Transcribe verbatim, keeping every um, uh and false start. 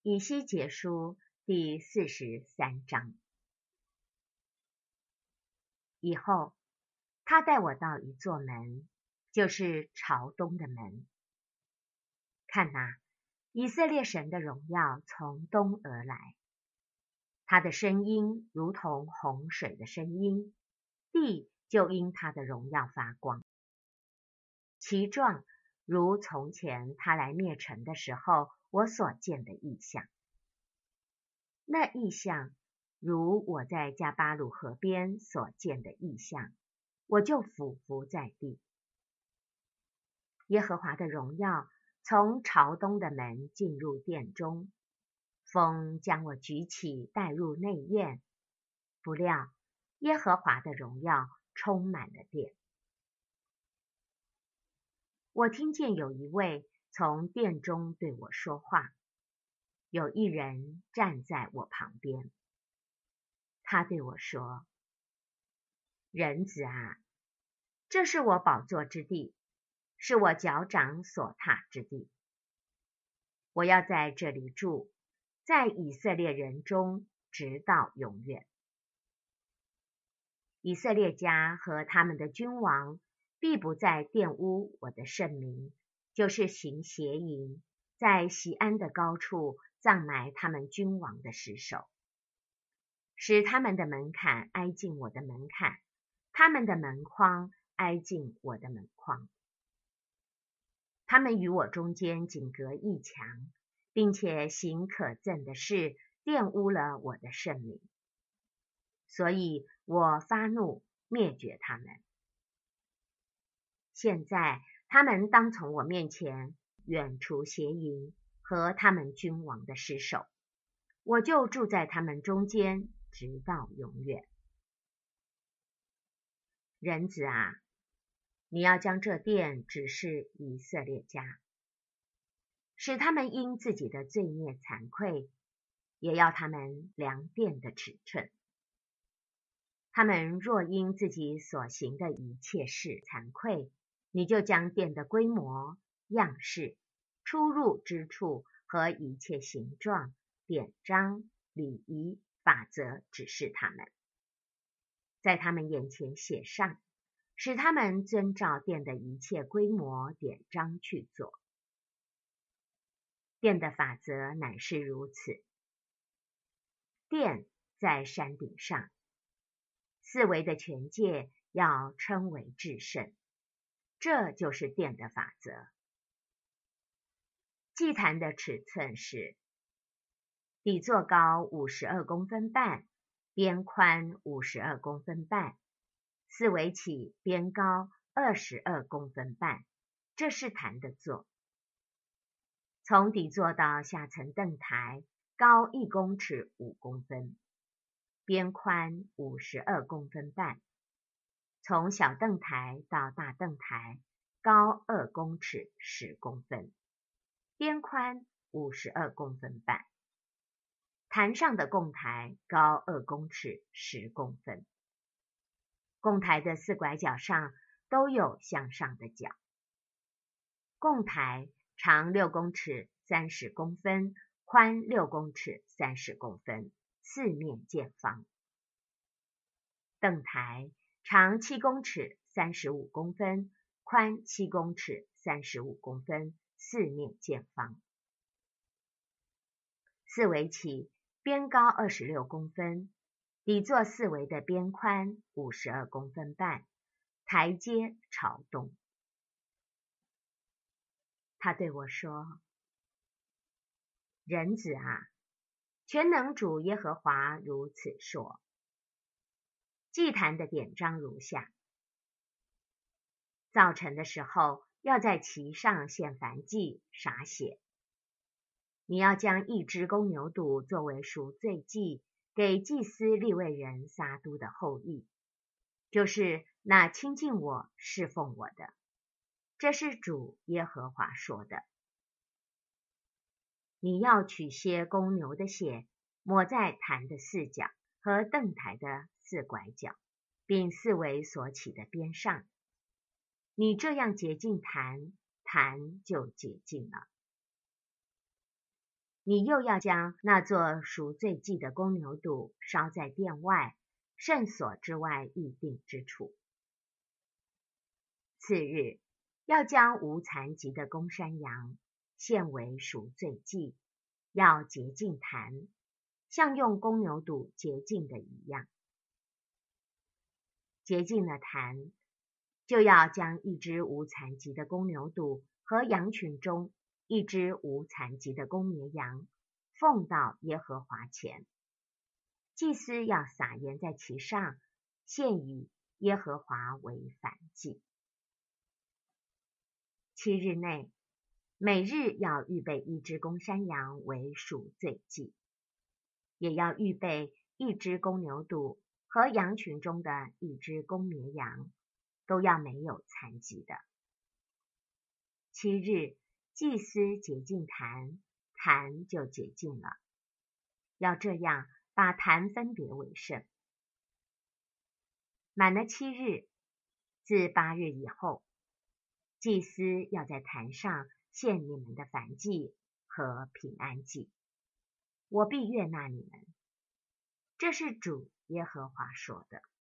以西结书第四十三章。以后，他带我到一座门，就是朝东的门。看哪，以色列神的荣耀从东而来，他的声音如同洪水的声音，地就因他的荣耀发光。其状如从前他来灭城的时候我所见的异象。那异象如我在加巴鲁河边所见的异象，我就俯伏在地。耶和华的荣耀从朝东的门进入殿中，风将我举起带入内院，不料耶和华的荣耀充满了殿。我听见有一位从殿中对我说话，有一人站在我旁边。他对我说：人子啊，这是我宝座之地，是我脚掌所踏之地。我要在这里住，在以色列人中，直到永远。以色列家和他们的君王必不再玷污我的圣名，就是行邪淫，在锡安的高处葬埋他们君王的尸首，使他们的门槛挨近我的门槛，他们的门框挨近我的门框。他们与我中间仅隔一墙，并且行可憎的事，玷污了我的圣名。所以我发怒，灭绝他们。现在他们当从我面前远除邪淫和他们君王的尸首，我就住在他们中间，直到永远。人子啊，你要将这殿指示以色列家，使他们因自己的罪孽惭愧，也要他们量殿的尺寸。他们若因自己所行的一切事惭愧，你就将殿的规模、样式、出入之处和一切形状、典章、礼仪、法则指示他们，在他们眼前写上，使他们遵照殿的一切规模、典章去做。殿的法则乃是如此：殿在山顶上，四围的全界要称为至圣，这就是殿的法则。祭坛的尺寸是：底座高五十二公分半，边宽五十二公分半，四围起边高二十二公分半，这是坛的座。从底座到下层凳台高一公尺五公分，边宽五十二公分半。从小凳台到大凳台高二公尺十公分，边宽五十二公分半。坛上的供台高二公尺十公分。供台的四拐角上都有向上的角。供台长六公尺三十公分，宽六公尺三十公分，四面见方。凳台长七公尺三十五公分，宽七公尺三十五公分，四面见方。四围起边高二十六公分，底座四围的边宽五十二公分半，台阶朝东。他对我说：人子啊，全能主耶和华如此说。祭坛的典章如下：早晨的时候，要在其上献燔祭，洒血。你要将一只公牛犊作为赎罪祭，给祭司利未人撒督的后裔，就是那亲近我、侍奉我的。这是主耶和华说的。你要取些公牛的血，抹在坛的四角和凳台的四拐角，并四围所起的边上。你这样洁净坛，坛就洁净了。 你又要将那做赎罪祭的公牛犊烧在殿外圣所之外预定之处。次日，要将无残疾的公山羊献为赎罪祭，要洁净坛，像用公牛犊洁净的一样。洁净了坛，就要将一只无残疾的公牛犊和羊群中一只无残疾的公绵羊奉到耶和华前，祭司要撒盐在其上，献与耶和华为燔祭。七日内，每日要预备一只公山羊为赎罪祭，也要预备一只公牛犊和羊群中的一只公绵羊，都要没有残疾的。七日，祭司洁净坛，坛就洁净了。要这样把坛分别为圣。满了七日，自八日以后，祭司要在坛上献你们的燔祭和平安祭，我必悦纳你们。这是主耶和华说的。